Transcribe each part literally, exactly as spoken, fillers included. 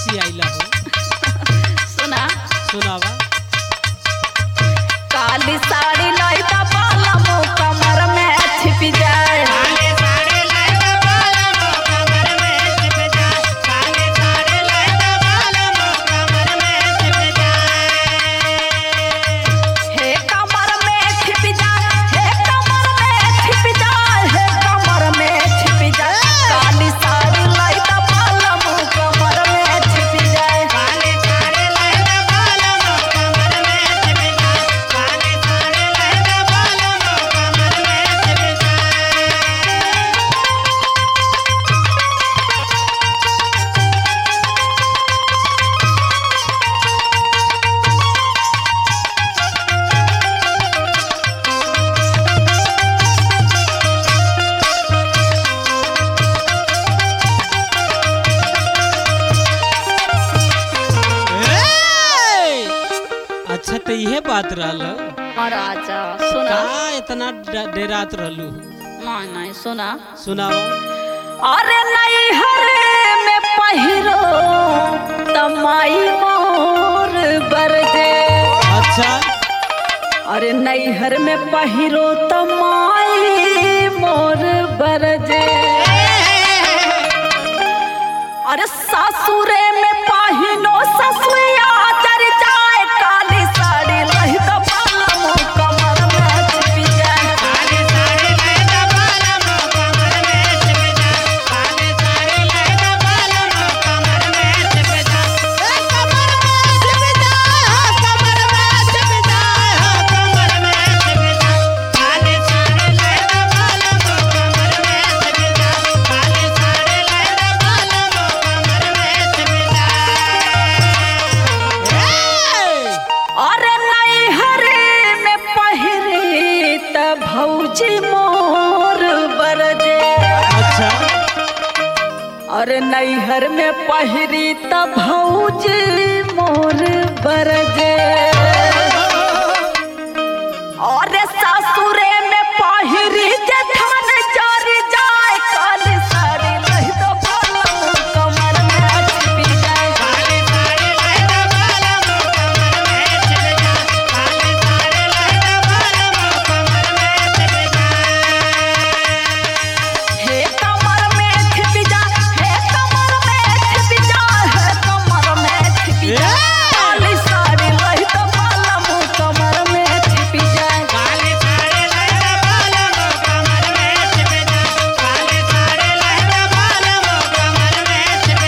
खिसी आइला हो। सुना सुनावा। काली साड़ी लाई ता बाला मो कमर में छिप जाए। काली साड़ी लाई ता बाला मो कमर में छिप जाए। काली साड़ी लाई ता बाला मो कमर में छिप जाए। हे कमर में छिप जाए, हे कमर में छिप जाए, हे कमर में छिप जाए। काली साड़ी लाई ता बाला मो कमर में छिप जाए। काली साड़ी लाई ता बाला मो कमर में छिप जाए। काली साड़ी लाई ता बाला मो कमर में छिप जाए। अच्छा तो यह बात रहल और आजा सुना। का इतना ड- डेरात रहलू। नहीं नहीं सुना। सुनावा। अरे नहीं हरे में पहिरो तमाई मोर बरजे। अच्छा अरे नैहर में पहिरो तमाई मोर बरजे। अरे सासुरे में पहिनो ससुया जर जाए। काली साड़ी लही तो बाला मो कमर में छिप जाए। काली साड़ी लाई ता बाला मो कमर में छिप जाए। काली साड़ी लाई ता बाला मो कमर में छिप जाए। कमर में छिप जाए, कमर में छिप जाए, कमर में छिप जाए। काली साड़ी लाई ता बाला मो कमर में छिप जाए। काली साड़ी लाई ता बाला मो कमर में छिप जाए। अरे नैहर में पहिरी त भौजी मोर बरजे। अच्छा अरे नैहर में पहिरी त भौजी मोर बरजे। अरे सासुरे में पहिरी जेठन जर जाए। काली साड़ी लही तो बाला मो कमर में छिप जाए। काली साड़ी लाई ता बाला मो कमर में छिप जाए। काली साड़ी लाई ता बाला मो कमर में छिप जाए। हे कमर में छिप जाए, हे कमर में छिप जाए, हे कमर में छिप जाए। काली साड़ी लही तो बाला मो कमर में छिप जाए। काली साड़ी लाई ता बाला मो कमर में छिप जाए। काली साड़ी लाई ता बाला मो कमर में छिप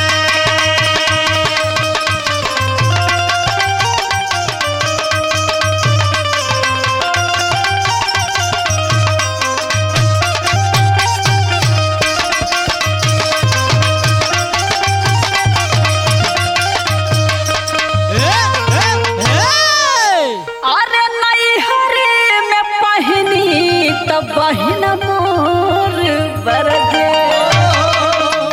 अरे नैहर में पहिनी त बहिन मोर बरजे।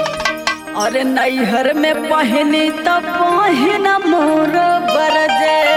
अरे नैहर में पहिनी त बहिन मोर बरजे।